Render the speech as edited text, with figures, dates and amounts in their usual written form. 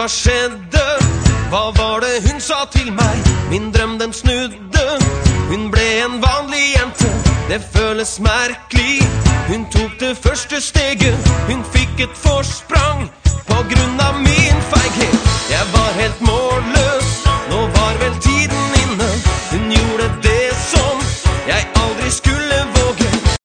hva skjedde? Hva var det hun sa til meg? Min drøm den snudde. Hun ble en vanlig jente, det føles merkelig. Hun tok det første steget, hun fikk et forsprang.